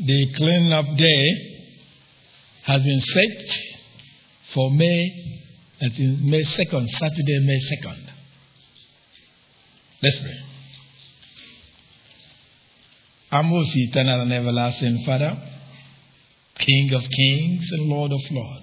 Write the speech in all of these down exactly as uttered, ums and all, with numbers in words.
The cleanup day has been set for May, that is May second, Saturday, May second. Let's pray. Our most eternal and everlasting Father, King of kings and Lord of lords,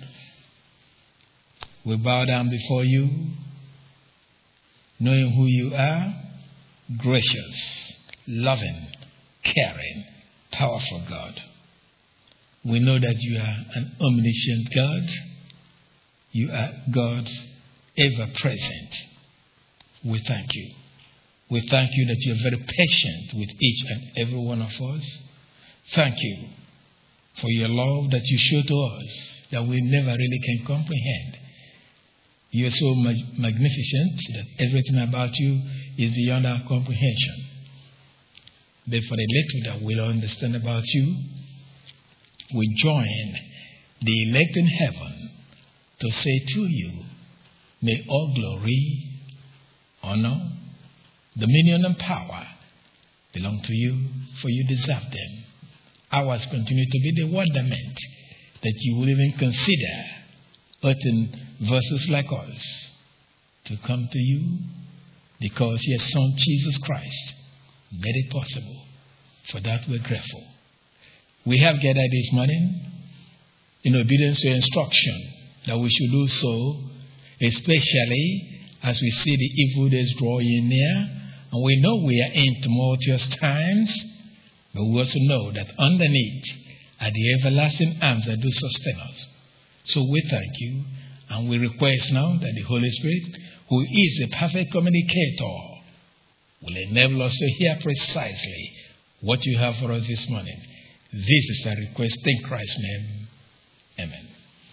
we bow down before you, knowing who you are, gracious, loving, caring, powerful God. We know that you are an omniscient God. You are God ever present. We thank you. We thank you that you are very patient with each and every one of us. Thank you for your love that you show to us that we never really can comprehend. You are so mag- magnificent that everything about you is beyond our comprehension. But for the little that we'll understand about you, we join the elect in heaven to say to you, may all glory, honor, dominion, and power belong to you, for you deserve them. Ours continue to be the wonderment that you will even consider certain verses like us to come to you, because your Son Jesus Christ made it possible. For that we're grateful. We have gathered this morning in obedience to instruction that we should do so, especially as we see the evil days drawing near. And we know we are in tumultuous times, but we also know that underneath are the everlasting arms that do sustain us. So we thank you, and we request now that the Holy Spirit, who is a perfect communicator, will enable us to hear precisely what you have for us this morning. This is a request in Christ's name. Amen.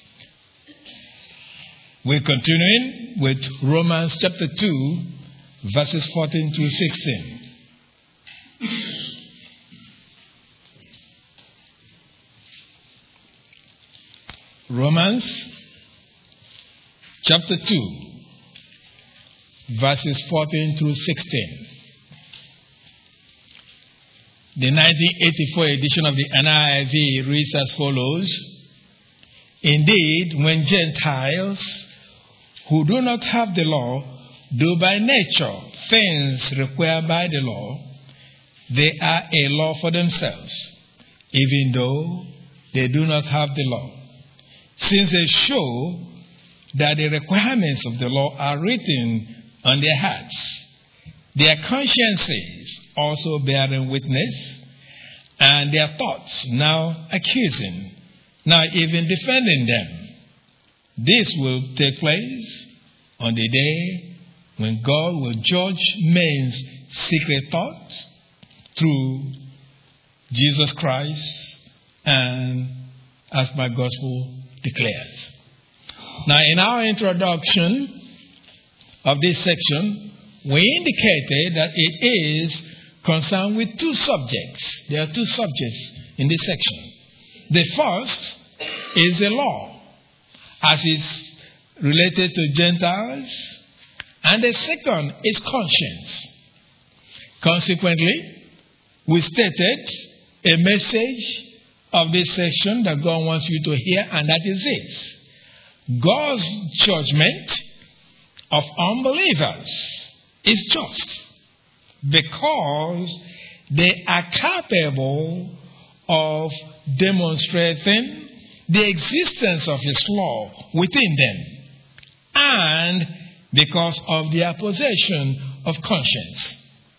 We're continuing with Romans chapter two, verses fourteen to sixteen. Romans chapter two, verses fourteen through sixteen. The nineteen eighty-four edition of the N I V reads as follows. Indeed, when Gentiles who do not have the law do by nature things required by the law, they are a law for themselves, even though they do not have the law, since they show that the requirements of the law are written on their hearts, their consciences also bearing witness, and their thoughts now accusing, now even defending them. This will take place on the day when God will judge men's secret thoughts through Jesus Christ, and as my gospel declares. Now, in our introduction of this section, we indicated that it is concerned with two subjects. There are two subjects in this section. The first is the law, as is related to Gentiles, and the second is conscience. Consequently, we stated a message of this section that God wants you to hear, and that is this: God's judgment of unbelievers is just, because they are capable of demonstrating the existence of His law within them, and because of their possession of conscience.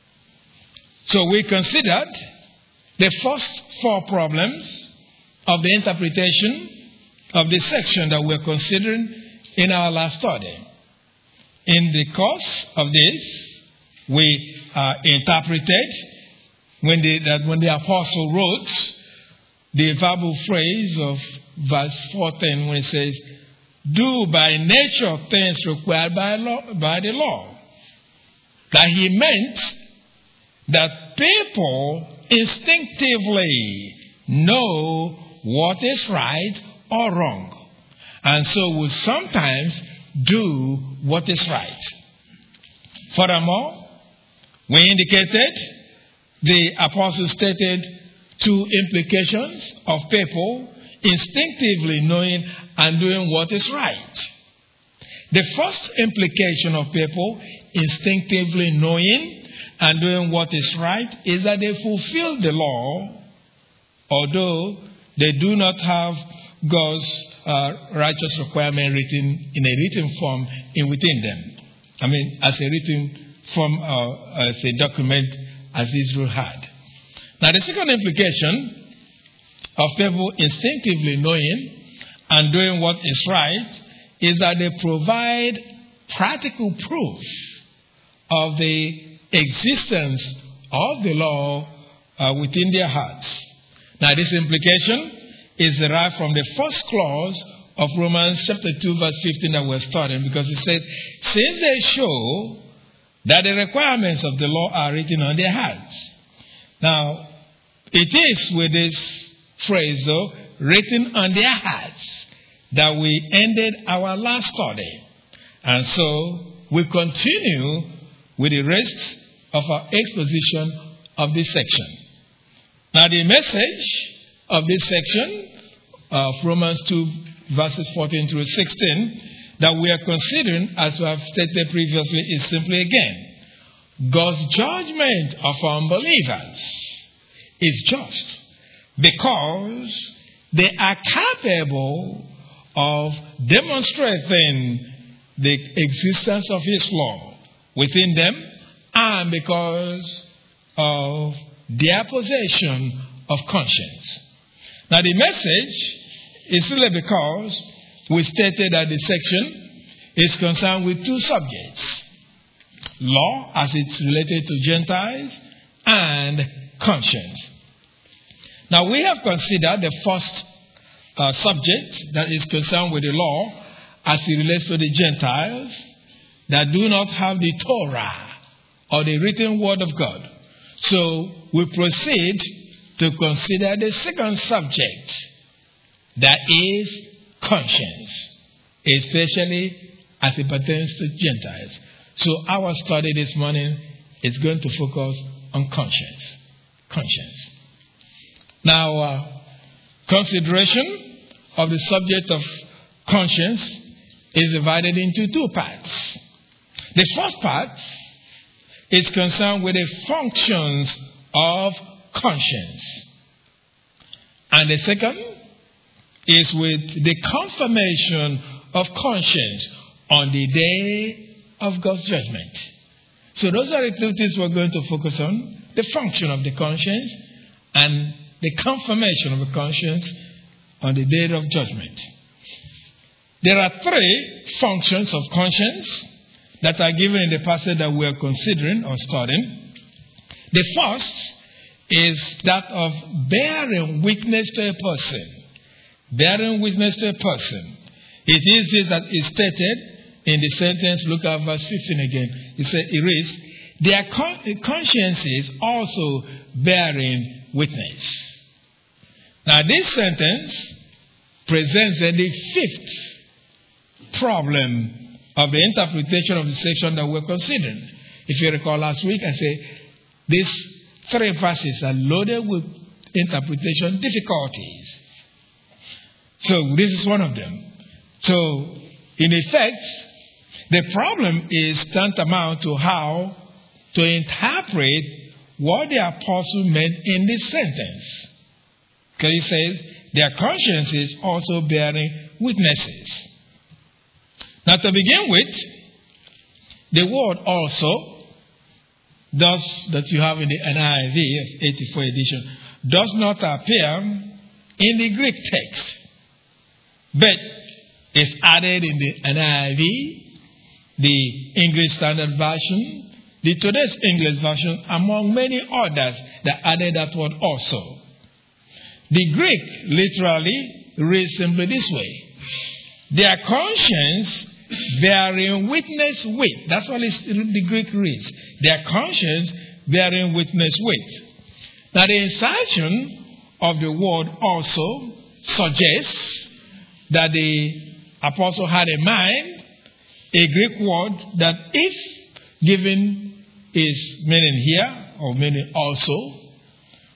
So we considered the first four problems of the interpretation of the section that we're considering in our last study. In the course of this, we uh, interpreted when the, that when the apostle wrote the verbal phrase of verse fourteen, when it says, do by nature things required by, law, by the law, that he meant that people instinctively know what is right or wrong, and so will sometimes do what is right. Furthermore, we indicated the apostle stated two implications of people instinctively knowing and doing what is right. The first implication of people instinctively knowing and doing what is right is that they fulfill the law, although they do not have God's uh, righteous requirement written in a written form in within them. I mean, as a written form, uh, as a document, as Israel had. Now, the second implication of people instinctively knowing and doing what is right is that they provide practical proof of the existence of the law uh, within their hearts. Now, this implication is derived from the first clause of Romans chapter two, verse fifteen that we're studying, because it says, since they show that the requirements of the law are written on their hearts. Now, it is with this phrase, though, written on their hearts, that we ended our last study. And so, we continue with the rest of our exposition of this section. Now, the message of this section of Romans two, verses fourteen through sixteen, that we are considering, as we have stated previously, is simply again, God's judgment of unbelievers is just because they are capable of demonstrating the existence of His law within them, and because of their possession of conscience. Now, the message is really because we stated that the section is concerned with two subjects: law as it's related to Gentiles and conscience. Now, we have considered the first uh, subject that is concerned with the law as it relates to the Gentiles that do not have the Torah or the written word of God. So we proceed to consider the second subject, that is conscience, especially as it pertains to Gentiles. So our study this morning is going to focus on conscience. Conscience. Now, uh, consideration of the subject of conscience is divided into two parts. The first part is concerned with the functions of conscience. And the second is with the confirmation of conscience on the day of God's judgment. So those are the two things we're going to focus on: the function of the conscience and the confirmation of the conscience on the day of judgment. There are three functions of conscience that are given in the passage that we are considering or studying. The first is that of bearing witness to a person. Bearing witness to a person. It is this that is stated in the sentence. Look at verse fifteen again. It says, it reads, their con- consciences also bearing witness. Now, this sentence presents the fifth problem of the interpretation of the section that we're considering. If you recall last week, I said these three verses are loaded with interpretation difficulties. So this is one of them. So, in effect, the problem is tantamount to how to interpret what the apostle meant in this sentence. Because he says, their consciences also bearing witnesses. Now, to begin with, the word also, thus that you have in the N I V of eighty-four edition, does not appear in the Greek text, but is added in the N I V, the English Standard Version, the Today's English Version, among many others that added that word also. The Greek literally reads simply this way: their conscience bearing witness with. That's what the Greek reads. Their conscience bearing witness with. Now, the insertion of the word also suggests that the apostle had in mind a Greek word that, if given its meaning here, or meaning also,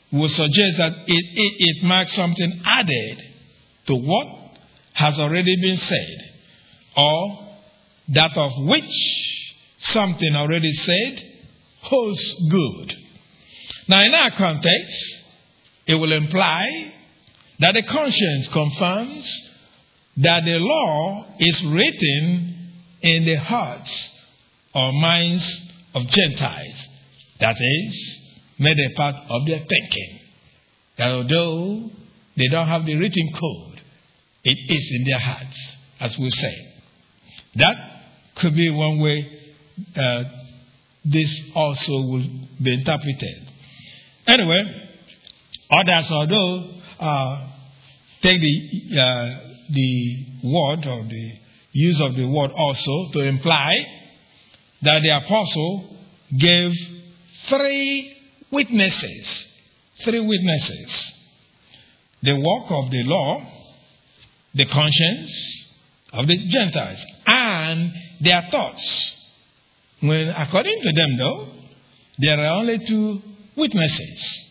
would suggest that it, it, it marks something added to what has already been said, or that of which something already said holds good. Now, in our context, it will imply that the conscience confirms that the law is written in the hearts or minds of Gentiles. That is, made a part of their thinking. That although they don't have the written code, it is in their hearts, as we say. That could be one way uh, this also will be interpreted. Anyway, others, although uh, take the uh, the word or the use of the word also to imply that the apostle gave three witnesses, three witnesses. The work of the law, the conscience of the Gentiles, and their thoughts. When, according to them, though, there are only two witnesses.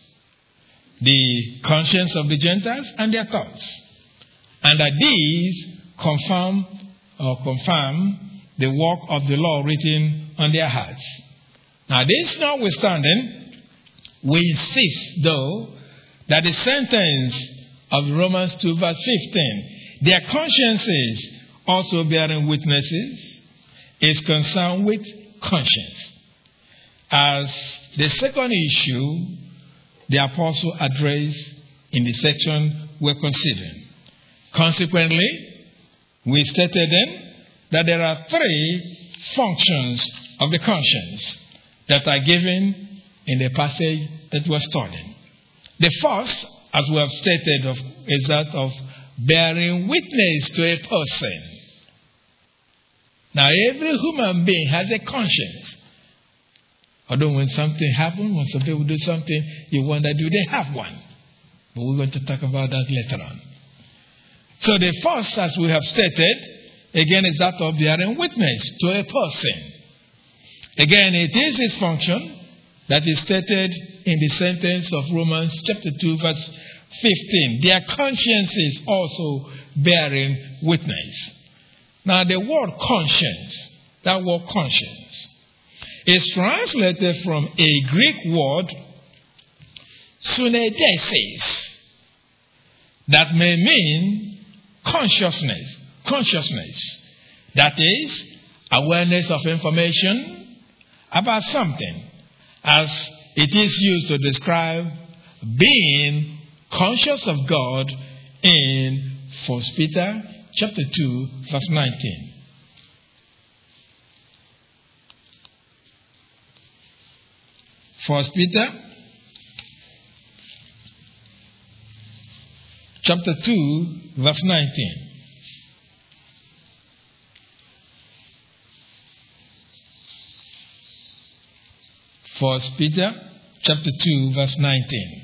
The conscience of the Gentiles and their thoughts. And that these confirm or confirm the work of the law written on their hearts. Now, this notwithstanding, we insist, though, that the sentence of Romans two verse fifteen, their consciences also bearing witnesses, is concerned with conscience. As the second issue the apostle addressed in the section we're considering. Consequently, we stated then that there are three functions of the conscience that are given in the passage that we're studying. The first, as we have stated, of, is that of bearing witness to a person. Now, every human being has a conscience. Although when something happens, when some people do something, you wonder, do they have one? But we're going to talk about that later on. So the first, as we have stated, again, is that of bearing witness to a person. Again, it is his function that is stated in the sentence of Romans chapter two, verse fifteen. Their consciences also bearing witness. Now, the word conscience, that word conscience, is translated from a Greek word, sunedesis, that may mean consciousness, consciousness. That is, awareness of information about something, as it is used to describe being conscious of God in First Peter chapter two, verse nineteen. First Peter chapter two, verse nineteen. First Peter chapter two, verse nineteen.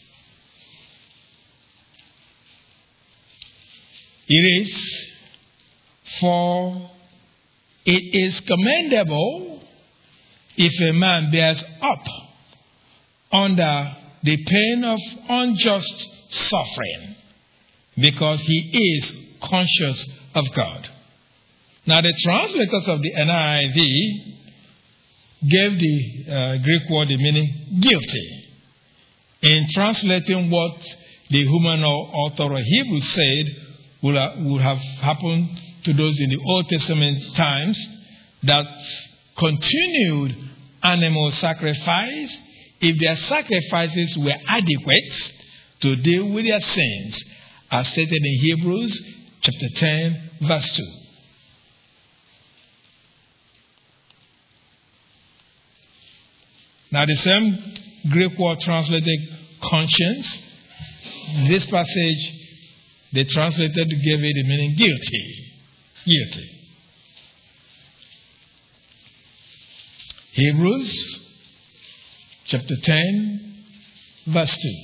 It is, for it is commendable if a man bears up under the pain of unjust suffering, because he is conscious of God. Now, the translators of the N I V gave the uh, Greek word the meaning guilty. In translating what the human author of Hebrews said would, uh, would have happened to those in the Old Testament times, that continued animal sacrifice, if their sacrifices were adequate to deal with their sins, as stated in Hebrews chapter ten, verse two. Now, the same Greek word translated conscience, in this passage, they translated to give it the meaning guilty. Guilty. Hebrews chapter ten, verse two.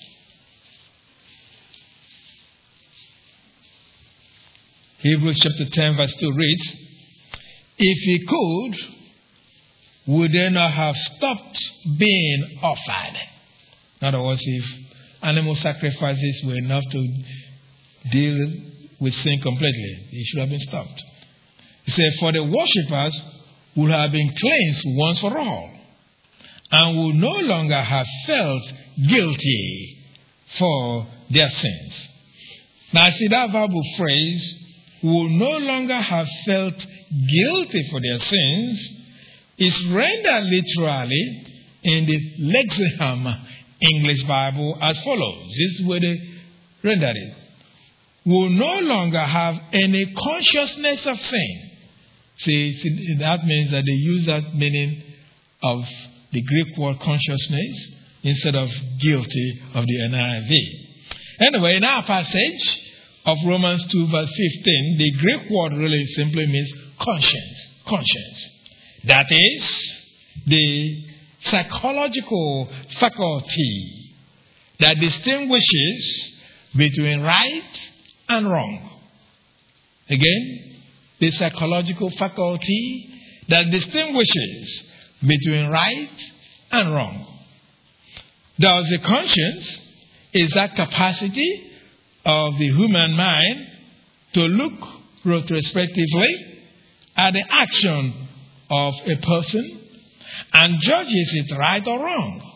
Hebrews chapter ten, verse two reads, if he could, would they not have stopped being offered? In other words, if animal sacrifices were enough to deal with sin completely, it should have been stopped. He said, for the worshippers would have been cleansed once for all, and will no longer have felt guilty for their sins. Now, I see that verbal phrase, will no longer have felt guilty for their sins, is rendered literally in the Lexham English Bible as follows. This is where they rendered it. Will no longer have any consciousness of sin. See, see, that means that they use that meaning of the Greek word consciousness instead of guilty of the N I V. Anyway, in our passage of Romans two verse fifteen, the Greek word really simply means conscience. Conscience. That is the psychological faculty that distinguishes between right and wrong. Again, the psychological faculty that distinguishes between right and wrong. Thus, the conscience is that capacity of the human mind to look retrospectively at the action of a person and judges it right or wrong.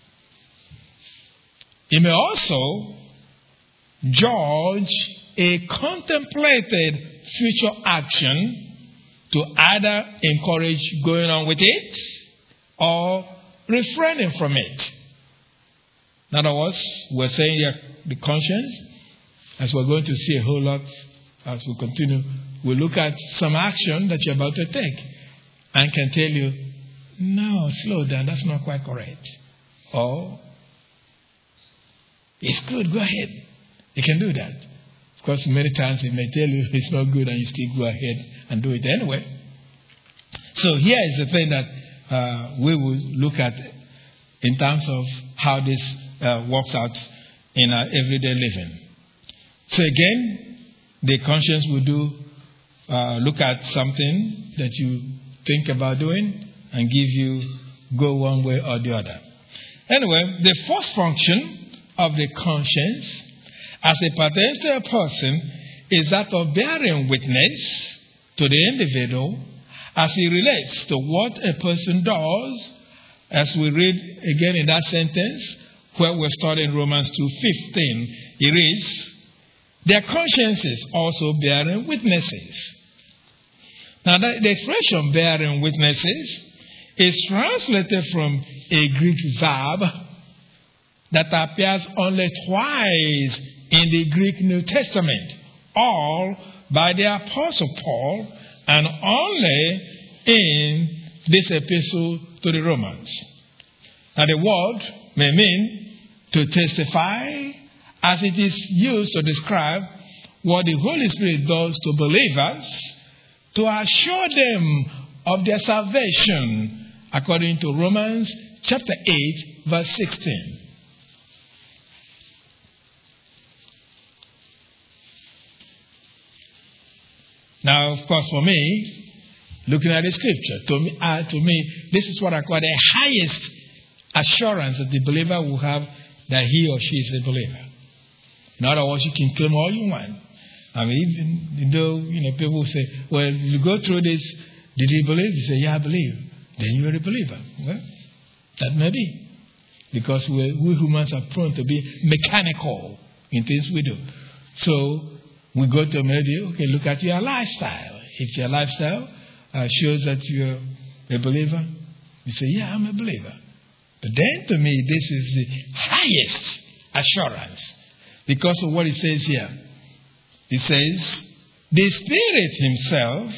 It may also judge a contemplated future action to either encourage going on with it or refraining from it. In other words, we're saying here the conscience, as we're going to see a whole lot as we continue, we'll look at some action that you're about to take and can tell you, no, slow down, that's not quite correct. Or, it's good, go ahead. You can do that. Of course, many times it may tell you it's not good and you still go ahead and do it anyway. So here is the thing that uh, we will look at in terms of how this uh, works out in our everyday living. So again, the conscience will do uh, look at something that you think about doing and give you go one way or the other. Anyway, the first function of the conscience as it pertains to a person is that of bearing witness to the individual as it relates to what a person does, as we read again in that sentence where we're studying Romans two fifteen. It reads, their consciences also bearing witnesses. Now, the, the expression bearing witnesses is translated from a Greek verb that appears only twice in the Greek New Testament, all by the Apostle Paul and only in this epistle to the Romans. Now, the word may mean to testify, as it is used to describe what the Holy Spirit does to believers to assure them of their salvation, according to Romans chapter eight, verse sixteen. Now, of course, for me, looking at the scripture, to me, uh, to me, this is what I call the highest assurance that the believer will have that he or she is a believer. In other words, you can claim all you want. I mean, even though, you know, people say, well, you go through this, did you believe? You say, yeah, I believe. Then you're a believer. Well, that may be. Because we we humans are prone to be mechanical in things we do. So, we go to maybe, okay, look at your lifestyle. If your lifestyle uh, shows that you're a believer, you say, yeah, I'm a believer. But then to me, this is the highest assurance because of what it says here. It says, the Spirit Himself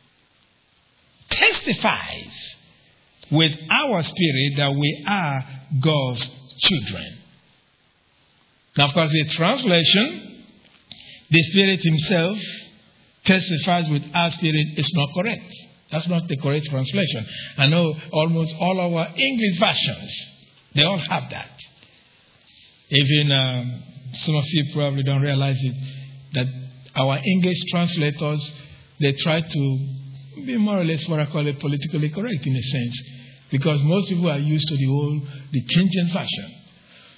testifies with our spirit that we are God's children. Now, of course, the translation, the Spirit Himself testifies with our spirit, is not correct. That's not the correct translation. I know almost all our English versions, they all have that. Even um, some of you probably don't realize it, that our English translators, they try to be more or less what I call it politically correct in a sense, because most people are used to the old, the King James version.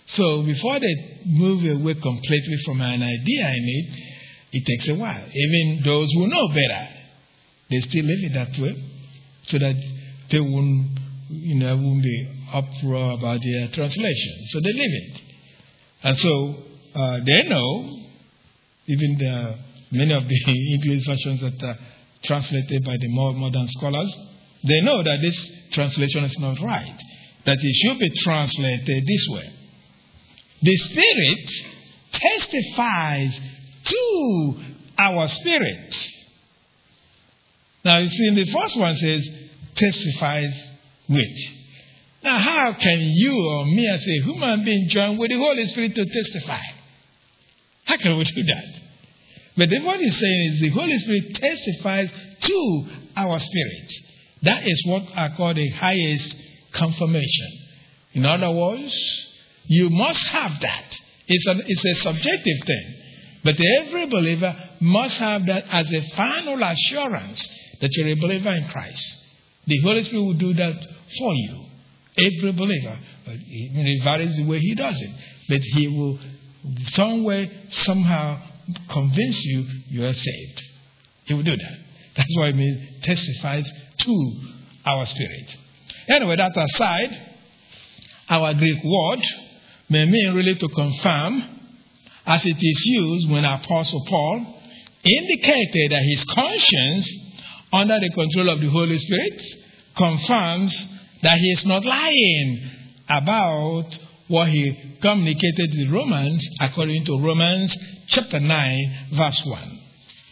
So before they move away completely from an idea in it, it takes a while. Even those who know better, they still live it that way, so that they won't, you know, won't be uproar about their translation. So they live it. And so uh, they know, even the, many of the English versions that are translated by the more modern scholars, they know that this translation is not right, that it should be translated this way. The Spirit testifies to our spirit. Now, you see, in the first one says, testifies with. Now, how can you or me as a human being join with the Holy Spirit to testify? How can we do that? But then what he's saying is the Holy Spirit testifies to our spirit. That is what I call the highest confirmation. In other words, you must have that. It's a, it's a subjective thing. But every believer must have that as a final assurance that you're a believer in Christ. The Holy Spirit will do that for you. Every believer. But it varies the way he does it. But he will, some way, somehow, convince you you are saved. He will do that. That's why it means testifies to our spirit. Anyway, that aside, our Greek word may mean really to confirm, as it is used when Apostle Paul indicated that his conscience, under the control of the Holy Spirit, confirms that he is not lying about what he communicated to the Romans, according to Romans chapter nine, verse one.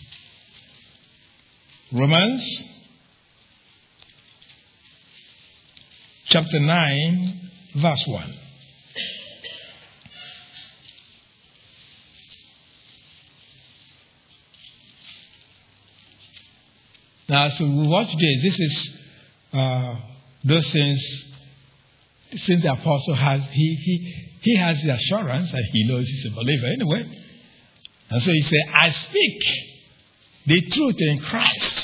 Romans chapter nine, verse one. Now, so we watch this. This is uh, those things. Since the apostle has, he he he has the assurance that he knows he's a believer anyway, and so he said, "I speak the truth in Christ.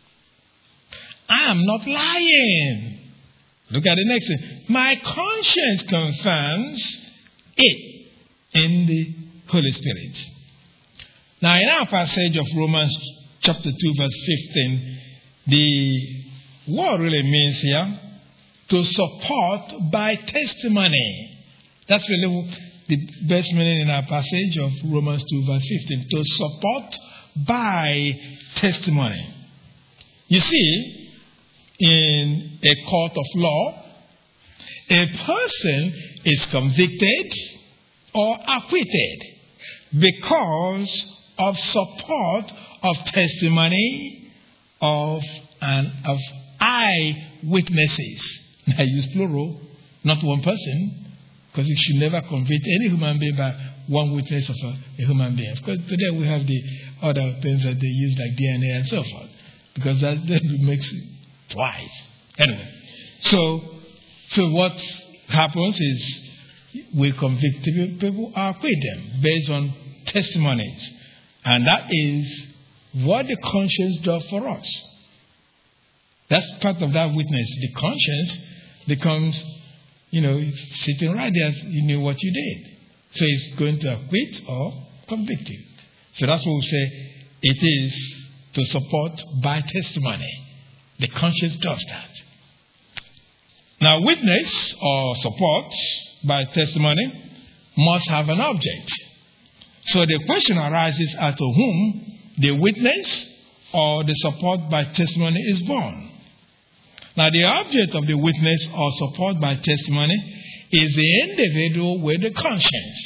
I am not lying." Look at the next thing. My conscience confirms it in the Holy Spirit. Now, in our passage of Romans chapter two, verse fifteen, the word really means here to support by testimony. That's really the best meaning in our passage of Romans two, verse fifteen. To support by testimony. You see, in a court of law, a person is convicted or acquitted because of support of testimony of and of eyewitnesses. I use plural, not one person, because you should never convict any human being by one witness of a, a human being. Of course, today we have the other things that they use like D N A and so forth, because that, that makes it twice. Anyway, so so what happens is we convict people or acquit them based on testimonies, and that is what the conscience does for us. That's part of that witness. The conscience becomes, you know, sitting right there, you know what you did. So it's going to acquit or convict you. So that's what we say it is to support by testimony. The conscience does that. Now, witness or support by testimony must have an object. So the question arises as to whom the witness or the support by testimony is born. Now, the object of the witness or support by testimony is the individual with the conscience.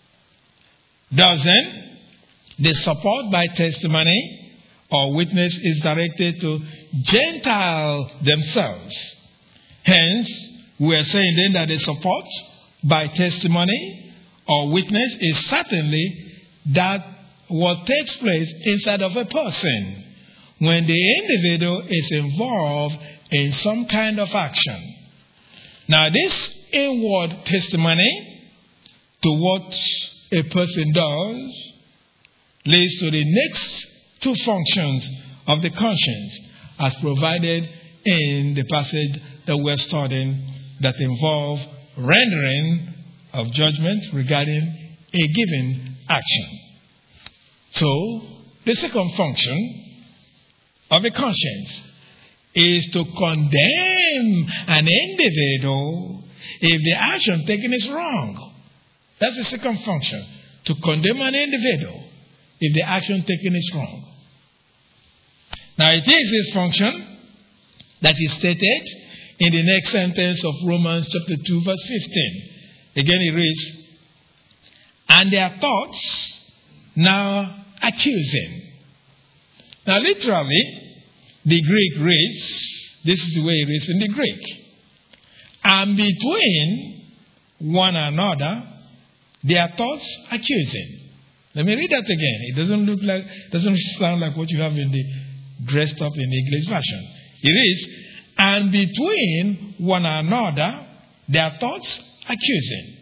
Doesn't the support by testimony or witness is directed to Gentiles themselves. Hence, we are saying then that the support by testimony or witness is certainly that what takes place inside of a person when the individual is involved in some kind of action. Now, this inward testimony to what a person does leads to the next two functions of the conscience as provided in the passage that we're studying that involve rendering of judgment regarding a given action. So, the second function of a conscience is to condemn an individual if the action taken is wrong. That's the second function, to condemn an individual if the action taken is wrong. Now, it is this function that is stated in the next sentence of Romans chapter two, verse fifteen. Again, it reads, and their thoughts now accusing. Now, literally, the Greek reads, this is the way it reads in the Greek, and between one another, their thoughts accusing. Let me read that again. It doesn't look like, doesn't sound like what you have in the dressed up in the English version. It is, and between one another, their thoughts accusing.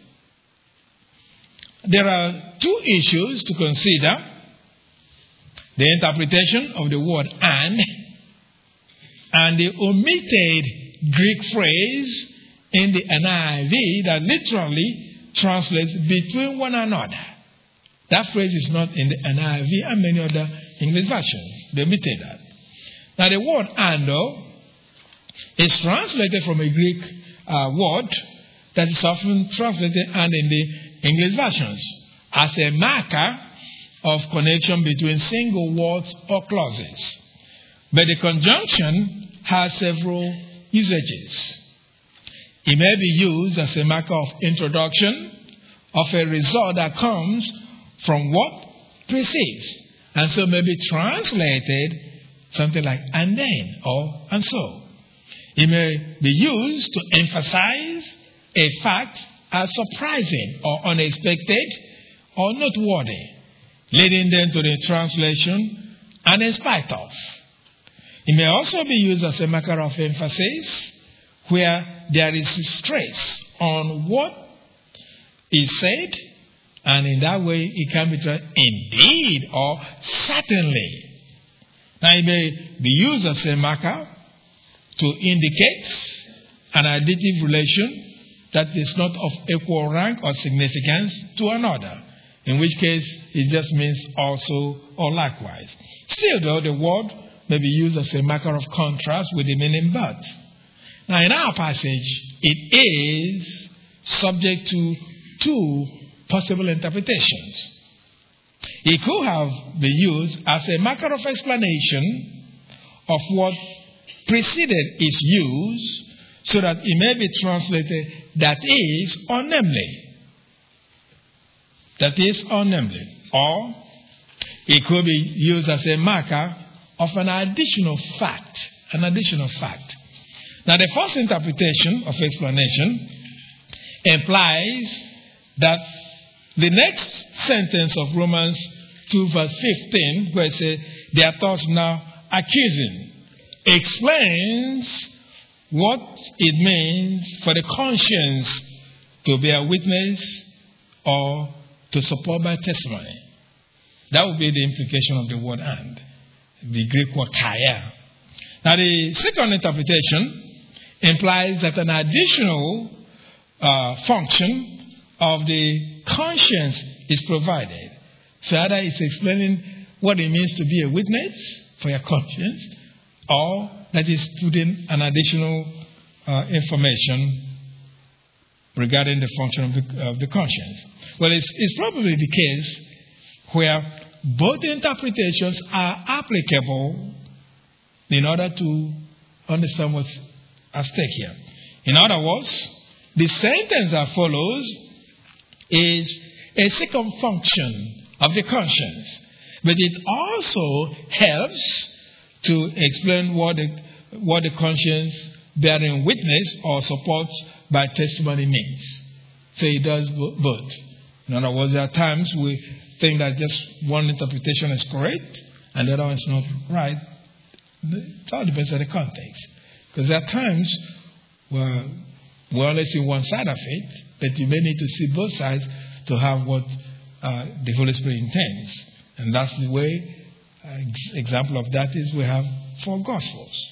There are two issues to consider. The interpretation of the word and, and the omitted Greek phrase in the N I V that literally translates between one another. That phrase is not in the N I V and many other English versions. They omitted that. Now the word ando is translated from a Greek uh, word that is often translated and in the English versions as a marker of connection between single words or clauses. But the conjunction has several usages. It may be used as a marker of introduction of a result that comes from what precedes, and so may be translated something like and then or and so. It may be used to emphasize a fact as surprising or unexpected or noteworthy, leading them to the translation and in spite of. It may also be used as a marker of emphasis where there is stress on what is said, and in that way it can be translated indeed or certainly. Now it may be used as a marker to indicate an additive relation that is not of equal rank or significance to another, in which case it just means also or likewise. Still though, the word may be used as a marker of contrast with the meaning but. Now in our passage, it is subject to two possible interpretations. It could have been used as a marker of explanation of what preceded its use, so that it may be translated that is or namely. That is or namely. Or it could be used as a marker of an additional fact. An additional fact. Now the first interpretation of explanation implies that the next sentence of Romans two verse fifteen, where it says, their thoughts now accusing, explains what it means for the conscience to bear witness or to support by testimony. That would be the implication of the word and, the Greek word kaya. Now the second interpretation implies that an additional uh, function of the conscience is provided. So either it's explaining what it means to be a witness for your conscience, or that is putting an additional uh, information regarding the function of the, of the conscience. Well, it's, it's probably the case where both interpretations are applicable in order to understand what's at stake here. In other words, the sentence that follows is a second function of the conscience, but it also helps to explain what the, what the conscience bearing witness or supports by testimony means. So it does both. In other words, there are times we think that just one interpretation is correct and the other one is not right. It all depends on the context. Because there are times where we only see one side of it, but you may need to see both sides to have what uh, the Holy Spirit intends. And that's the way. Uh, example of that is we have four Gospels.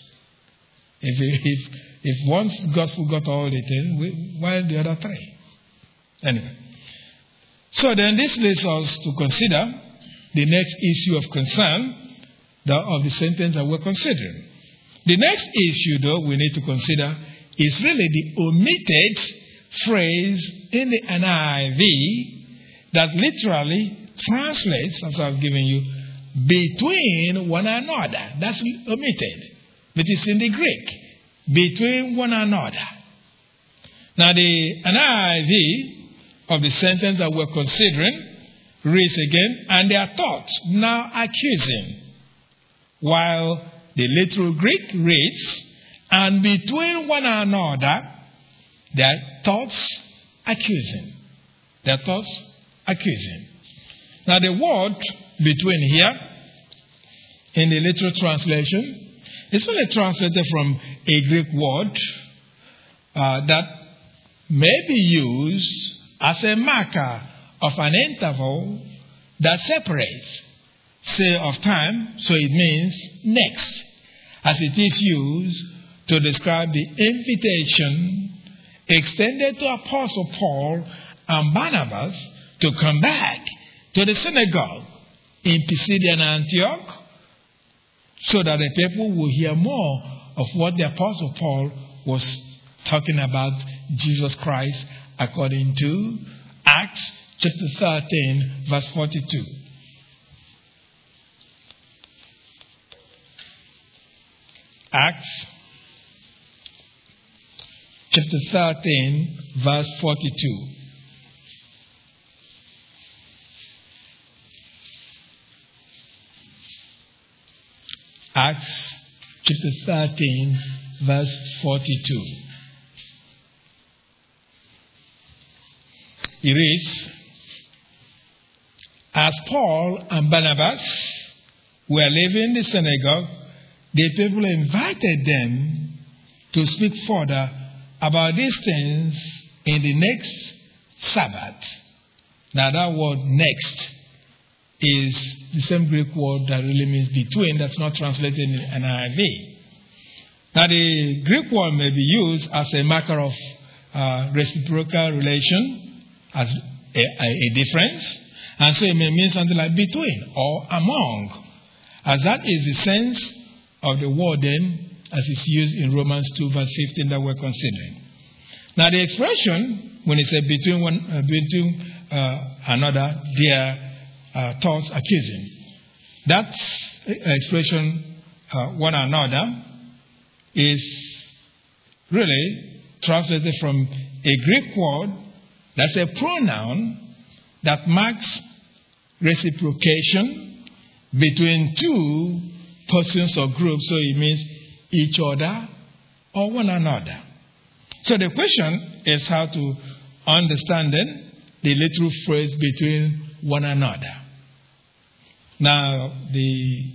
If if if one Gospel got all the ten, why the other three? Anyway. So then this leads us to consider the next issue of concern the, of the sentence that we're considering. The next issue, though, we need to consider is really the omitted phrase in the N I V that literally translates, as I've given you, between one another. That's omitted. It is in the Greek. Between one another. Now the N I V of the sentence that we're considering reads again, and their thoughts now accusing. While the literal Greek reads, and between one another, their thoughts accusing. Their thoughts accusing. Now the word between here, in the literal translation, is really translated from a Greek word uh, that may be used as a marker of an interval that separates, say, of time, so it means next, as it is used to describe the invitation extended to Apostle Paul and Barnabas to come back to the synagogue in Pisidian Antioch, so that the people will hear more of what the Apostle Paul was talking about Jesus Christ according to Acts chapter thirteen, verse forty-two. Acts chapter thirteen, verse forty-two. Acts chapter thirteen, verse forty-two. It reads, as Paul and Barnabas were leaving the synagogue, the people invited them to speak further about these things in the next Sabbath. Now that word next is the same Greek word that really means between, that's not translated in N I V. Now the Greek word may be used as a marker of uh, reciprocal relation, as a, a, a difference, and so it may mean something like between or among, as that is the sense of the word then, as it's used in Romans two, verse fifteen that we're considering. Now the expression, when it says between one, uh, between uh, another, their uh, thoughts accusing, that expression, uh, one another, is really translated from a Greek word that's a pronoun that marks reciprocation between two persons or groups, so it means each other or one another. So the question is how to understand then the literal phrase between one another. Now, the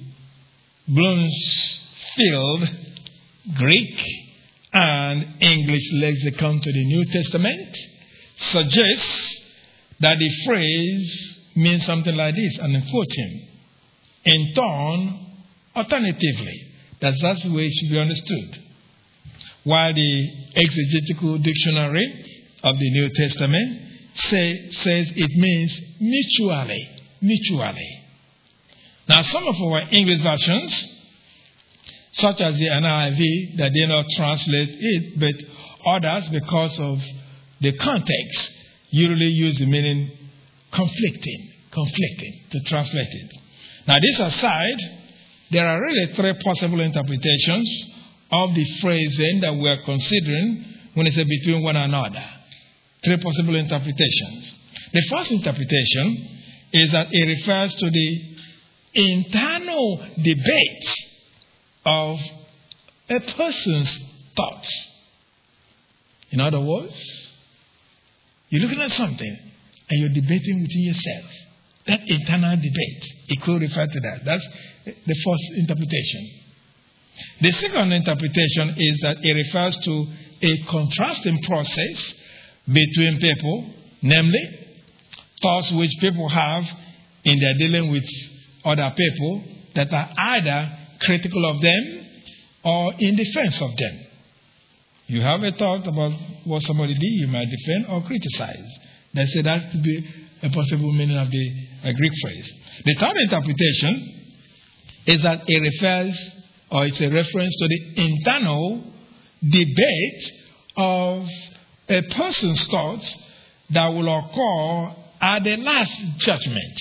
Bloomfield Greek and English lexicon to the New Testament suggests that the phrase means something like this, and I'm quoting, in turn, alternatively. That's, that's the way it should be understood. While the exegetical dictionary of the New Testament say, says it means mutually, mutually. Now, some of our English versions, such as the N I V, that they not translate it, but others, because of the context, usually use the meaning conflicting, conflicting to translate it. Now, this aside, there are really three possible interpretations of the phrasing that we are considering when it's between one another. Three possible interpretations. The first interpretation is that it refers to the internal debate of a person's thoughts. In other words, you're looking at something and you're debating within yourself. That internal debate, it could refer to that. That's the first interpretation. The second interpretation is that it refers to a contrasting process between people, namely thoughts which people have in their dealing with other people that are either critical of them or in defense of them. You have a thought about what somebody did, you might defend or criticize They say that could be a possible meaning of the uh, Greek phrase. The third interpretation is that it refers, or it's a reference to the internal debate of a person's thoughts that will occur at the last judgment,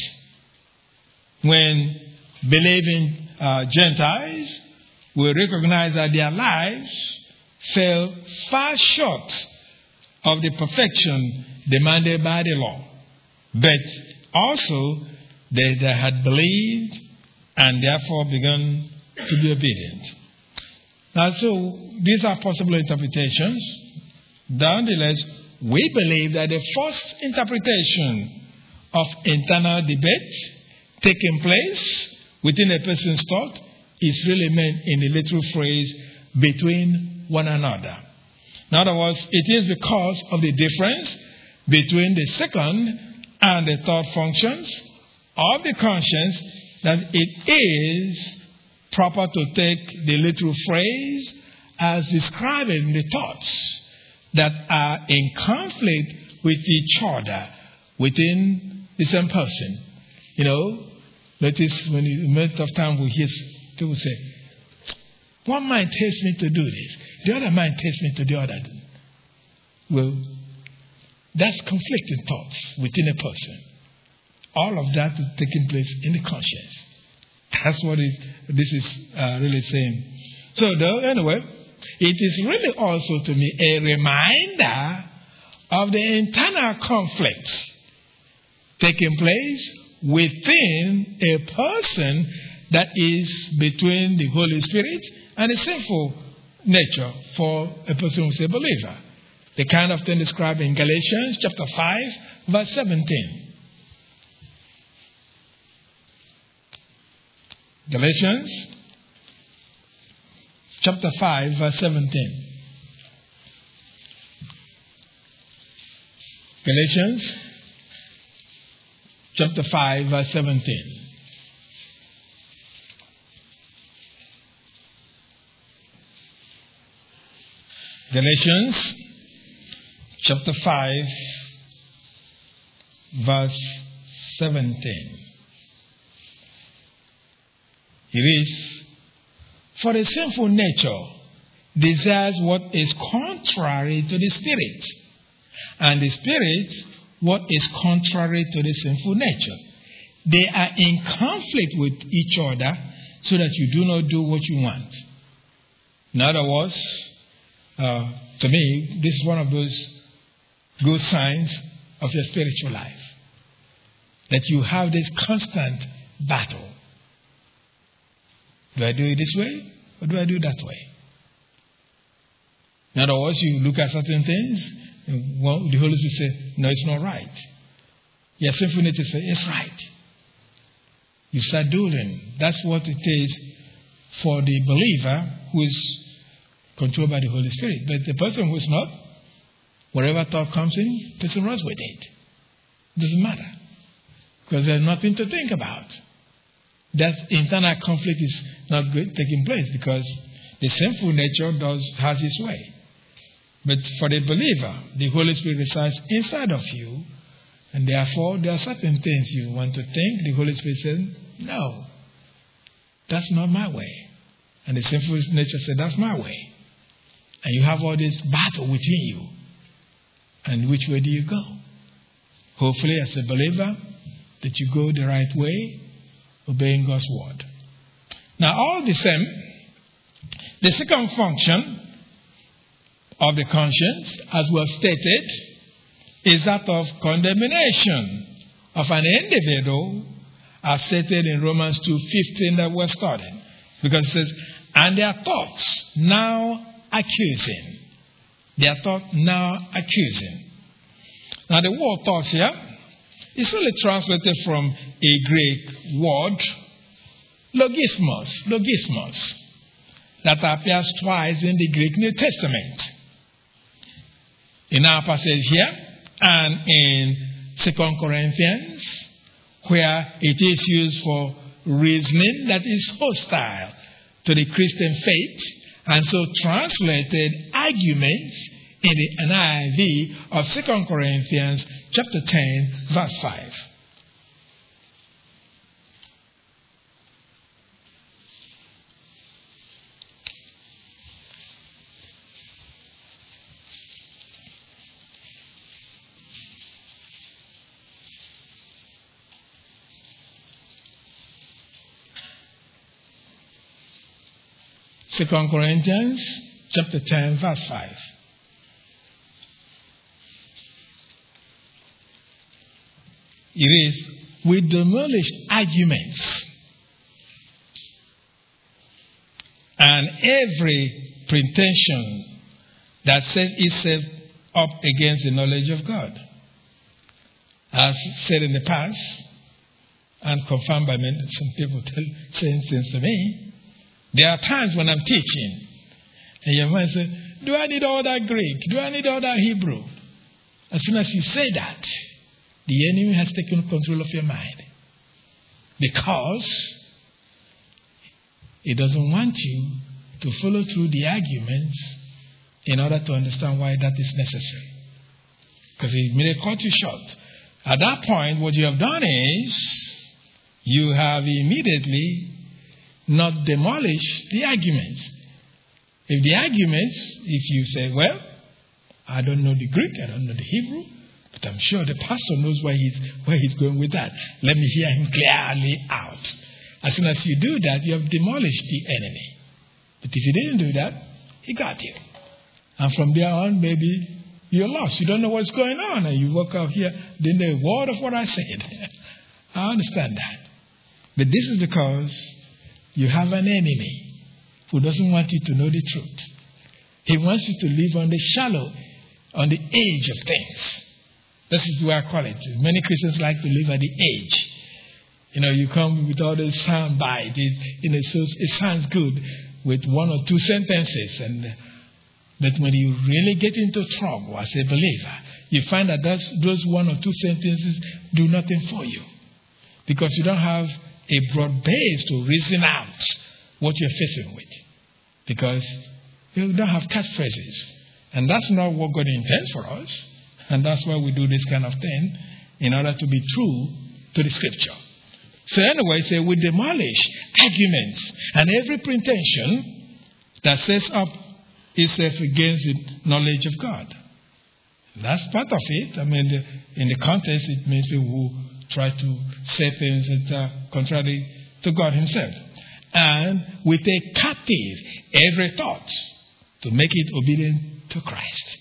when believing uh, Gentiles will recognize that their lives fell far short of the perfection demanded by the law, but also they, they had believed and therefore begun to be obedient. Now, so these are possible interpretations. Nonetheless, we believe that the first interpretation of internal debate taking place within a person's thought is really meant in the literal phrase, between one another. In other words, it is because of the difference between the second and the third functions of the conscience that it is proper to take the literal phrase as describing the thoughts that are in conflict with each other within the same person. You know, notice when in the midst of time we hear people say, one mind tells me to do this, the other mind tells me to do the other. Well, that's conflicting thoughts within a person. All of that is taking place in the conscience. That's what it, this is uh, really saying. So, though, anyway, it is really also to me a reminder of the internal conflicts taking place within a person that is between the Holy Spirit and the sinful nature for a person who is a believer. The kind of thing described in Galatians chapter five, verse seventeen. Galatians chapter five, verse seventeen. Galatians chapter five, verse seventeen. Galatians chapter five, verse seventeen. It is, for the sinful nature desires what is contrary to the Spirit, and the Spirit what is contrary to the sinful nature. They are in conflict with each other so that you do not do what you want. In other words, uh, to me, this is one of those good signs of your spiritual life. That you have this constant battle. Do I do it this way or do I do it that way? In other words, you look at certain things, and well, the Holy Spirit says, no, it's not right. Your sinful nature says, it's right. You start doing. That's what it is for the believer who is controlled by the Holy Spirit. But the person who is not, wherever thought comes in, the person runs with it. It doesn't matter. Because there's nothing to think about. That internal conflict is not good, taking place because the sinful nature does has its way. But for the believer, the Holy Spirit resides inside of you, and therefore there are certain things you want to think. The Holy Spirit says, no, that's not my way. And the sinful nature says, that's my way. And you have all this battle within you. And which way do you go? Hopefully, as a believer, that you go the right way, obeying God's word. Now, all the same, the second function of the conscience, as we have stated, is that of condemnation of an individual, as stated in Romans two fifteen that we're studying. Because it says, and their thoughts now accusing. Their thought now accusing. Now, the word thoughts here is really translated from a Greek word, logismos, logismos, that appears twice in the Greek New Testament. In our passage here and in Second Corinthians, where it is used for reasoning that is hostile to the Christian faith, and so translated arguments in the N I V of Second Corinthians chapter ten, verse five. Second Corinthians chapter ten, verse five. It is, we demolish arguments and every pretension that sets itself up against the knowledge of God. As said in the past, and confirmed by many, some people tell, saying things to me, there are times when I'm teaching, and your mind says, do I need all that Greek? Do I need all that Hebrew? As soon as you say that, the enemy has taken control of your mind. Because he doesn't want you to follow through the arguments in order to understand why that is necessary. Because he may cut you short. At that point, what you have done is, you have immediately not demolished the arguments. If the arguments, if you say, well, I don't know the Greek, I don't know the Hebrew, but I'm sure the pastor knows where he's, where he's going with that. Let me hear him clearly out. As soon as you do that, you have demolished the enemy. But if you didn't do that, he got you. And from there on, maybe you're lost. You don't know what's going on. And you walk out here, didn't know a word of what I said. I understand that. But this is because you have an enemy who doesn't want you to know the truth. He wants you to live on the shallow, on the edge of things. This is the way I call it. Many Christians like to live at the edge. You know, you come with all those sound bites. It, you know, so it sounds good with one or two sentences. And but when you really get into trouble as a believer, you find that that's, those one or two sentences do nothing for you. Because you don't have a broad base to reason out what you're facing with. Because you don't have catchphrases. And that's not what God intends for us. And that's why we do this kind of thing, in order to be true to the scripture. So anyway, say we demolish arguments and every pretension that sets up itself against the knowledge of God. That's part of it. I mean, the, in the context, it means people who try to say things that are contrary to God himself. And we take captive every thought to make it obedient to Christ.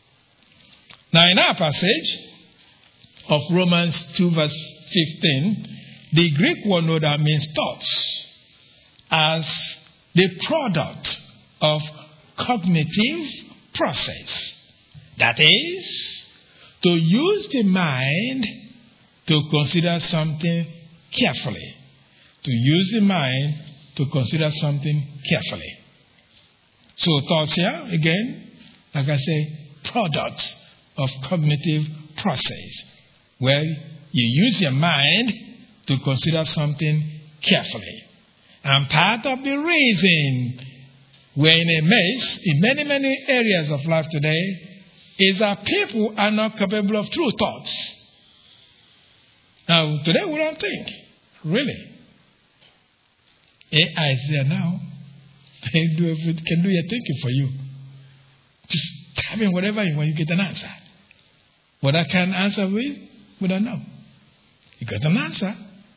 Now, in our passage of Romans two, verse fifteen, the Greek word no that means thoughts as the product of cognitive process. That is, to use the mind to consider something carefully. To use the mind to consider something carefully. So thoughts here, again, like I say, products of cognitive process, where you use your mind to consider something carefully. And part of the reason we're in a mess in many, many areas of life today is that people are not capable of true thoughts. Now, today we don't think, really. A I is there now. They do, can do your thinking for you. Just type in whatever you want, you get an answer. What I can answer with, we don't know. You got an answer.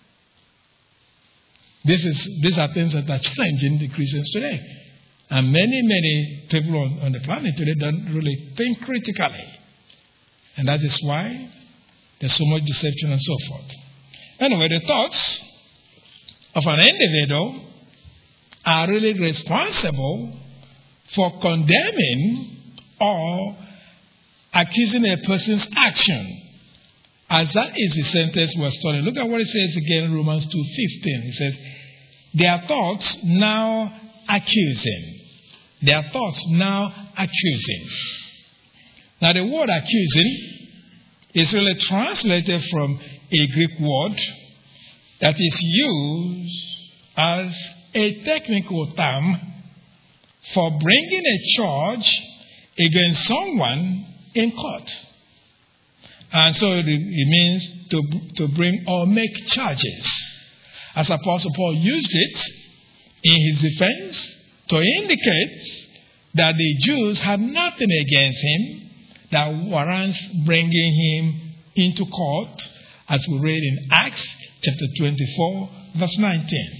This is, these are things that are challenging the Christians today. And many, many people on, on the planet today don't really think critically. And that is why there's so much deception and so forth. Anyway, the thoughts of an individual are really responsible for condemning or accusing a person's action. As that is the sentence we're studying. Look at what it says again in Romans two fifteen. It says, their thoughts now accusing. Their thoughts now accusing. Now the word accusing is really translated from a Greek word that is used as a technical term for bringing a charge against someone in court. And so it means to, to bring or make charges. As Apostle Paul used it in his defense to indicate that the Jews had nothing against him that warrants bringing him into court, as we read in Acts chapter twenty-four, verse nineteen.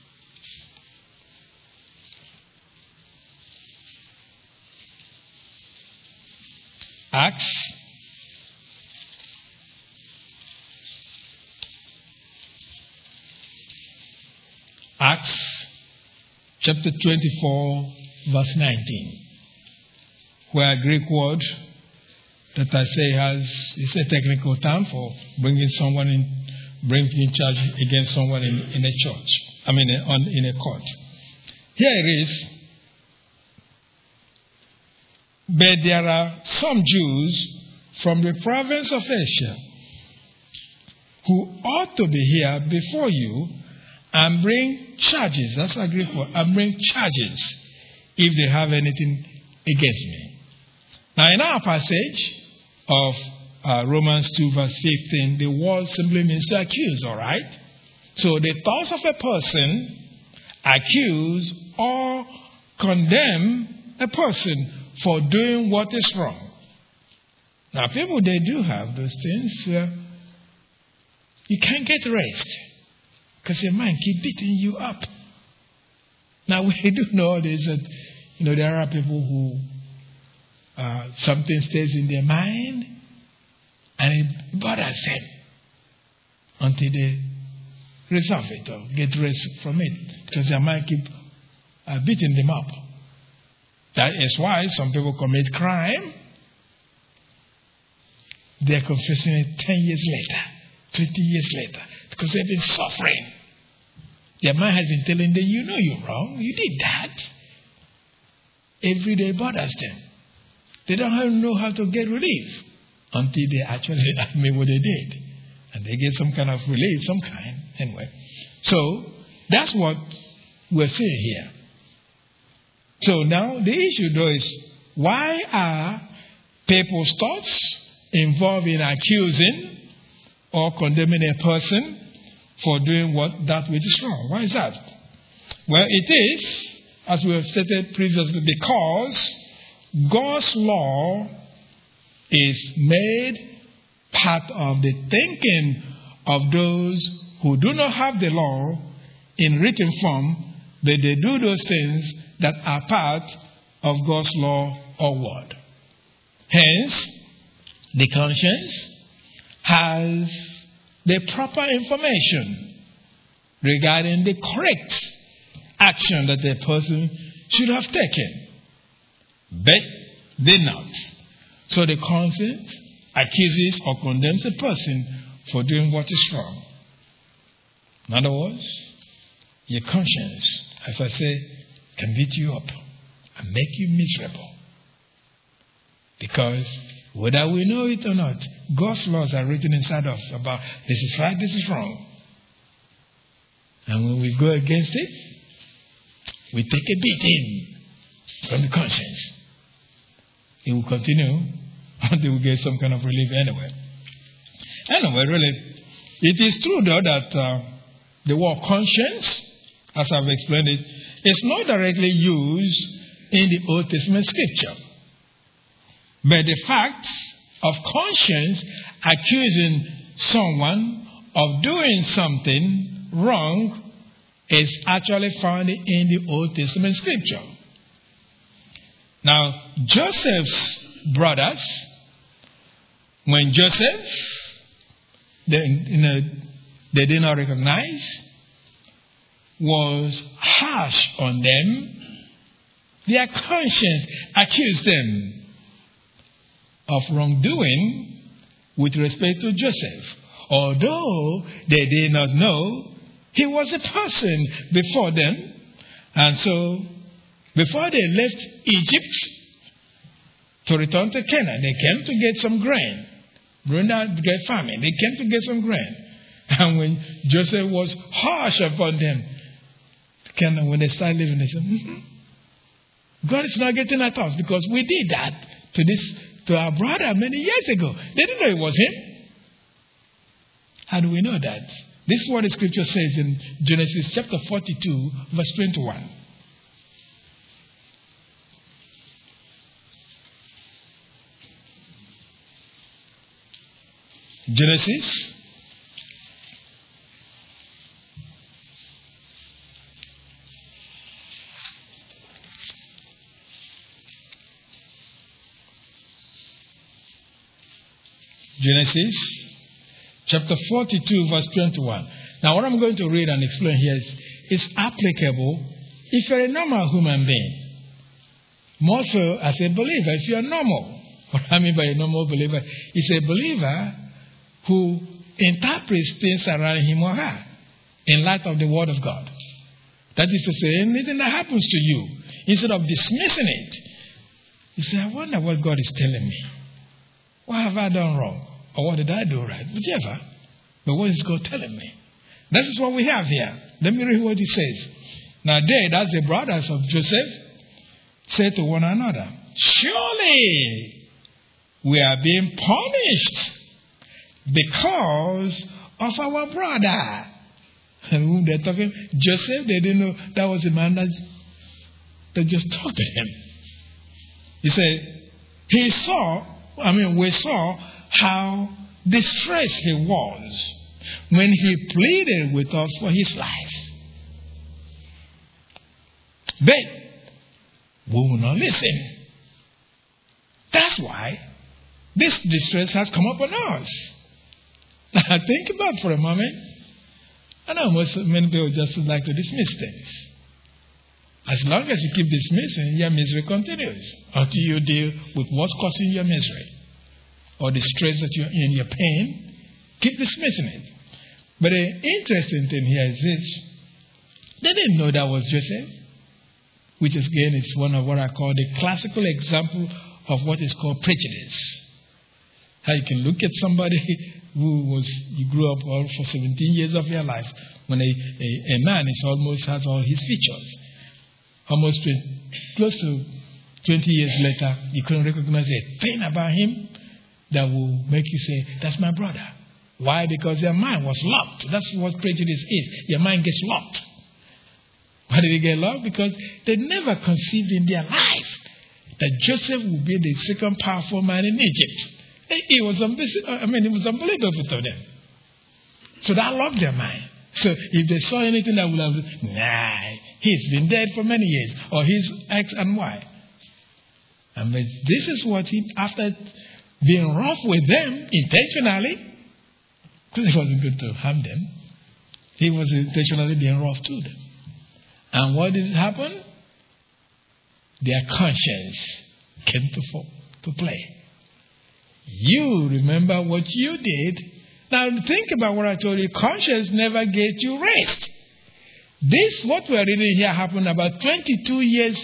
Acts Acts chapter twenty-four, verse nineteen, where a Greek word that I say has, it's a technical term for bringing someone in, bringing charge against someone in, in a church, I mean on, in a court. Here it is. But there are some Jews from the province of Asia who ought to be here before you and bring charges, that's a Greek word, and bring charges if they have anything against me. Now in our passage of uh, Romans two verse fifteen, the word simply means to accuse, all right? So the thoughts of a person accuse or condemn a person for doing what is wrong. Now people, they do have those things where you can't get rest because your mind keeps beating you up. Now we do know this, that you know there are people who uh, something stays in their mind and it bothers them until they resolve it or get rest from it because their mind keeps uh, beating them up. That is why some people commit crime. They're confessing it ten years later, twenty years later, because they've been suffering. Their mind has been telling them, you know you're wrong, you did that. Every day bothers them. They don't know how to get relief until they actually admit what they did. And they get some kind of relief, some kind, anyway. So, that's what we're seeing here. So now the issue though is, why are people's thoughts involved in accusing or condemning a person for doing what that which is wrong? Why is that? Well, it is, as we have stated previously, because God's law is made part of the thinking of those who do not have the law in written form, but they do those things that are part of God's law or word. Hence, the conscience has the proper information regarding the correct action that the person should have taken. But they not. So the conscience accuses or condemns a person for doing what is wrong. In other words, your conscience, as I say, can beat you up and make you miserable. Because whether we know it or not, God's laws are written inside of us about this is right, this is wrong. And when we go against it, we take a beating from the conscience. It will continue until we get some kind of relief anyway. Anyway, really, it is true though that uh, the word conscience, as I've explained it, is not directly used in the Old Testament scripture. But the fact of conscience accusing someone of doing something wrong is actually found in the Old Testament scripture. Now, Joseph's brothers, when Joseph, they, you know, they did not recognize, was harsh on them, their conscience accused them of wrongdoing with respect to Joseph. Although they did not know, he was a person before them. And so, before they left Egypt to return to Canaan, they came to get some grain. During that great famine, they came to get some grain. And when Joseph was harsh upon them, Canaan, when they started living, they said, mm-hmm. God is not getting at us because we did that to this to our brother many years ago. They didn't know it was him. How do we know that? This is what the scripture says in Genesis chapter forty-two, verse twenty-one. Genesis Genesis chapter forty-two, verse twenty-one. Now, what I'm going to read and explain here is, is applicable if you're a normal human being. More so as a believer, if you're normal. What I mean by a normal believer is a believer who interprets things around him or her in light of the Word of God. That is to say, anything that happens to you, instead of dismissing it, you say, I wonder what God is telling me. What have I done wrong? Or what did I do right? Whichever. But what is God telling me? This is what we have here. Let me read what it says. Now they, that's the brothers of Joseph, said to one another, surely we are being punished because of our brother. And whom they're talking, Joseph, they didn't know that was the man that, that just talked to him. He said, he saw, I mean, we saw how distressed he was when he pleaded with us for his life. But we will not listen. That's why this distress has come upon us. Now think about it for a moment. I know most many people just like to dismiss things. As long as you keep dismissing, your misery continues until you deal with what's causing your misery or the stress that you're in, your pain. Keep dismissing it. But the interesting thing here is this. They didn't know that was Joseph, which is, again, is one of what I call the classical example of what is called prejudice. How you can look at somebody who was, you grew up all for seventeen years of your life, when a, a, a man is almost has all his features. Almost twenty, close to twenty years later, you couldn't recognize a thing about him that will make you say, that's my brother. Why? Because your mind was locked. That's what prejudice is. Your mind gets locked. Why did it get locked? Because they never conceived in their life that Joseph would be the second powerful man in Egypt. It was, I mean, it was unbelievable to them. So that locked their mind. So if they saw anything that would have, nah, he's been dead for many years, or he's X and Y. And this is what he, after being rough with them intentionally, because it wasn't good to harm them, he was intentionally being rough to them. And what did happen? Their conscience came to, to play. You remember what you did. Now think about what I told you. Conscience never gets you rest. This, what we're reading here, happened about twenty-two years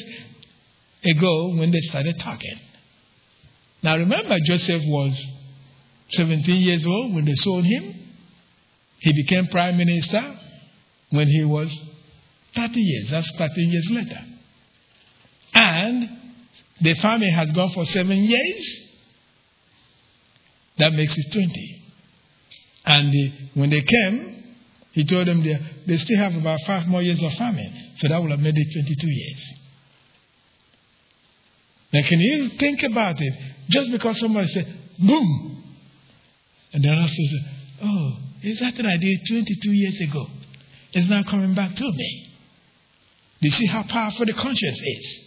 ago when they started talking. Now remember, Joseph was seventeen years old when they sold him. He became prime minister when he was thirty years. That's thirteen years later. And the famine has gone for seven years. That makes it twenty. And the, when they came, he told them they, they still have about five more years of famine. So that would have made it twenty-two years. Now can you think about it? Just because somebody said, boom. And then also said, oh, it's that thing I did twenty-two years ago. It's now coming back to me. Do you see how powerful the conscience is?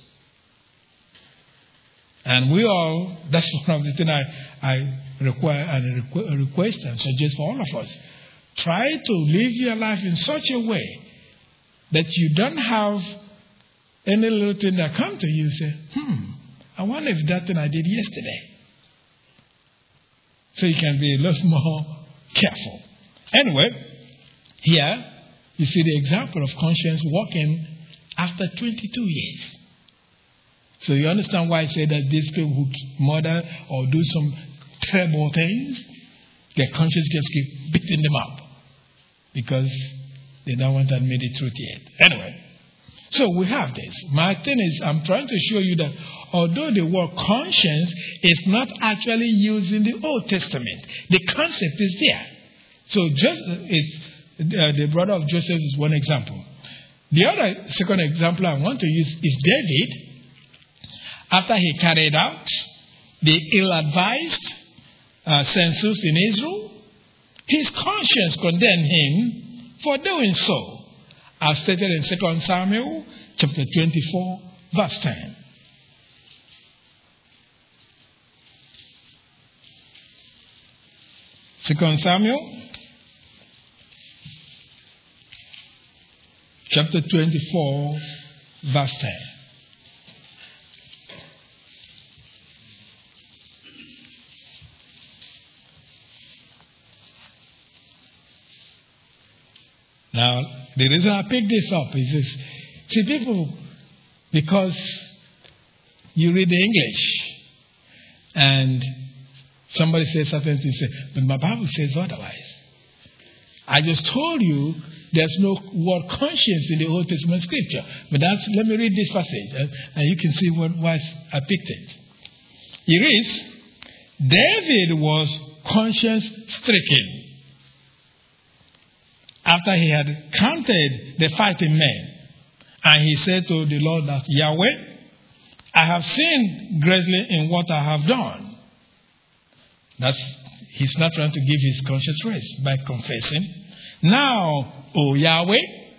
And we all, that's one of the things I, I require and requ- request and suggest for all of us. Try to live your life in such a way that you don't have any little thing that comes to you say, hmm, I wonder if that thing I did yesterday. So you can be a lot more careful. Anyway, here you see the example of conscience working after twenty-two years. So you understand why I say that these people who murder or do some terrible things, their conscience just keep beating them up because they don't want to admit the truth yet. Anyway, So we have this. My thing is, I'm trying to show you that although the word conscience is not actually used in the Old Testament, the concept is there. So just is uh, the brother of Joseph is one example. The other second example I want to use is David. After he carried out the ill-advised uh, census in Israel, his conscience condemned him for doing so, as stated in Second Samuel chapter twenty-four, verse ten. Second Samuel chapter twenty-four, verse ten. Now, the reason I pick this up is this. See, people, because you read the English and somebody says certain things, say, but my Bible says otherwise. I just told you there's no word conscience in the Old Testament scripture. But that's, let me read this passage and, and you can see what, why I picked it. It reads, David was conscience stricken after he had counted the fighting men. And he said to the Lord that, Yahweh, I have sinned greatly in what I have done. That's, he's not trying to give his conscience rest by confessing. Now, O Yahweh,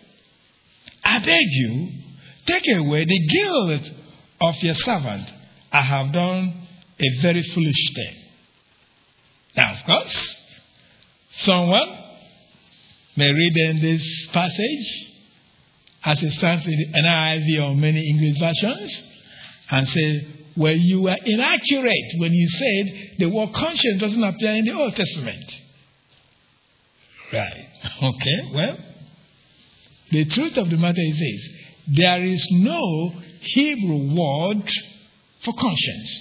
I beg you, take away the guilt of your servant. I have done a very foolish thing. Now, of course, someone may read in this passage as it stands in the N I V or many English versions and say, well, you were inaccurate when you said the word conscience doesn't appear in the Old Testament. Right. Okay, well, the truth of the matter is this. There is no Hebrew word for conscience.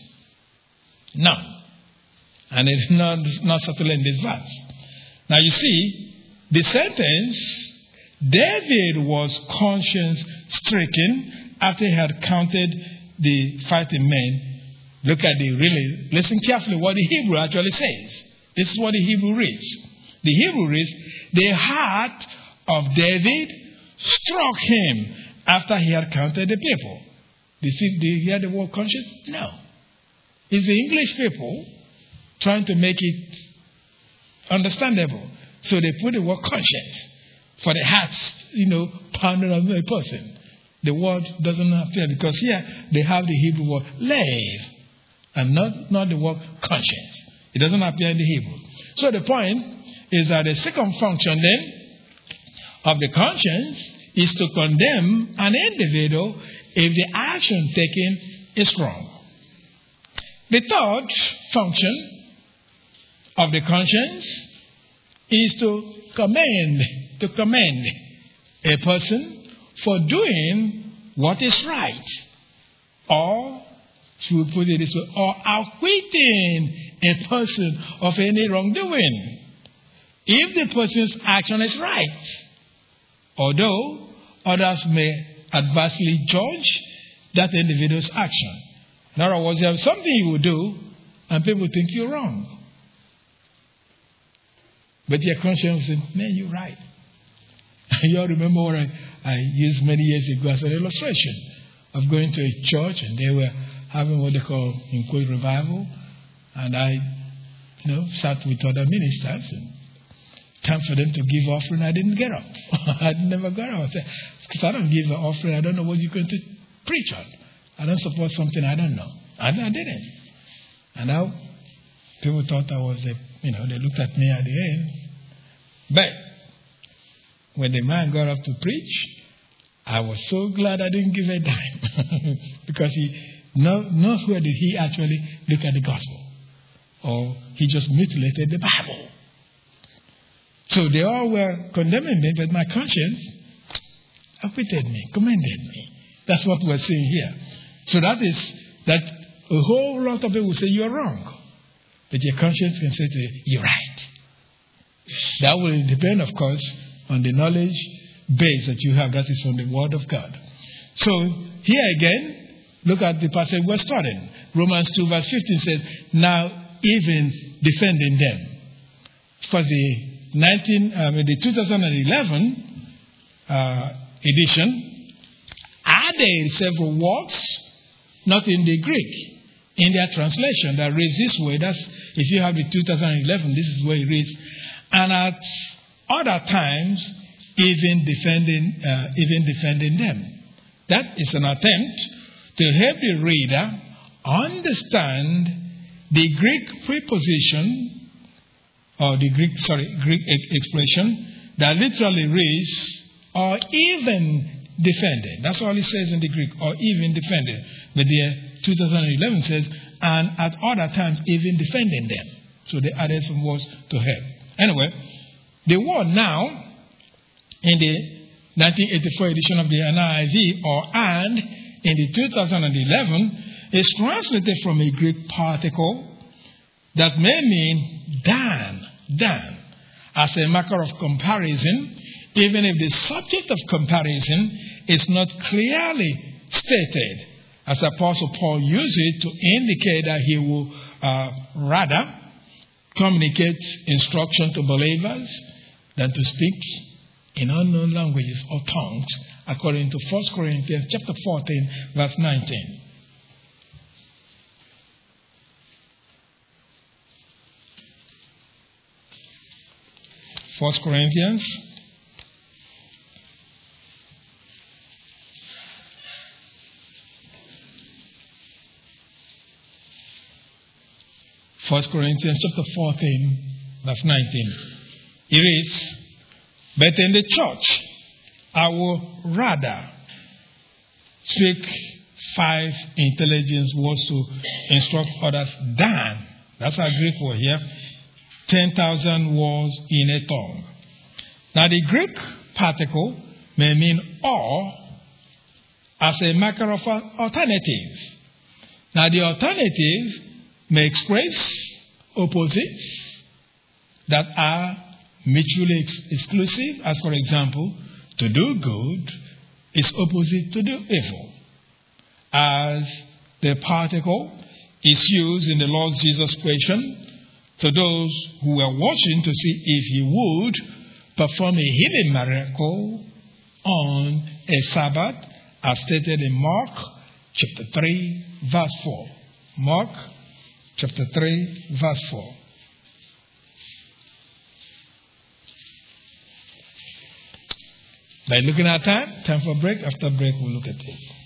None. And it's not, not certainly in this verse. Now you see, the sentence, David was conscience stricken after he had counted the fighting men. Look at the really, listen carefully what the Hebrew actually says. This is what the Hebrew reads. The Hebrew reads, the heart of David struck him after he had counted the people. Do you, see, do you hear the word conscience? No. It's the English people trying to make it understandable. So they put the word conscience for the heart, you know, pounding of a person. The word doesn't appear because here they have the Hebrew word lev and not, not the word conscience. It doesn't appear in the Hebrew. So the point is that the second function then of the conscience is to condemn an individual if the action taken is wrong. The third function of the conscience is to commend, to commend a person for doing what is right, or, should we put it this way, or acquitting a person of any wrongdoing, if the person's action is right, although others may adversely judge that individual's action. In other words, you have something you will do, and people think you're wrong. But your conscience says, man, you're right. You all remember what I, I used many years ago as an illustration of going to a church and they were having what they call, in quote, revival. And I, you know, sat with other ministers and time for them to give offering, I didn't get up. I never got up. I said, because I don't give an offering, I don't know what you're going to preach on. I don't support something I don't know. And I didn't. And now people thought I was a, you know, they looked at me at the end. But when the man got up to preach, I was so glad I didn't give a dime. Because he, no, nowhere did he actually look at the gospel. Or he just mutilated the Bible. So they all were condemning me, but my conscience acquitted me, commended me. That's what we're seeing here. So that is that a whole lot of people will say you're wrong. But your conscience can say to you, you're right. That will depend, of course, on the knowledge base that you have. That is on the Word of God. So here again, look at the passage we're studying. Romans two verse fifteen says, now even defending them. For the nineteen, um, the two thousand eleven uh, edition added several words, not in the Greek, in their translation that reads this way. That's if you have the two thousand eleven, this is where it reads, and at other times, even defending, uh, even defending them. That is an attempt to help the reader understand the Greek preposition, or the Greek, sorry, Greek expression that literally reads, or even defended. That's all it says in the Greek, or even defended. But the two thousand eleven says, and at other times even defending them. So they added some words to help. Anyway, the word now in the nineteen eighty-four edition of the N I V, or and, in the two thousand eleven, is translated from a Greek particle that may mean than, than, as a marker of comparison, even if the subject of comparison is not clearly stated, as Apostle Paul used it to indicate that he will uh, rather communicate instruction to believers than to speak in unknown languages or tongues, according to First Corinthians chapter fourteen, verse nineteen. First Corinthians First Corinthians chapter fourteen, verse nineteen. It reads, but in the church, I will rather speak five intelligence words to instruct others than, that's our Greek word here, ten thousand words in a tongue. Now the Greek particle may mean or as a marker of an alternative. Now the alternative may express opposites that are mutually ex- exclusive, as for example, to do good is opposite to do evil. As the particle is used in the Lord Jesus' question to those who were watching to see if he would perform a healing miracle on a Sabbath, as stated in Mark chapter three, verse four. Mark chapter three, verse four. By looking at time, time for break. After break, we'll look at it.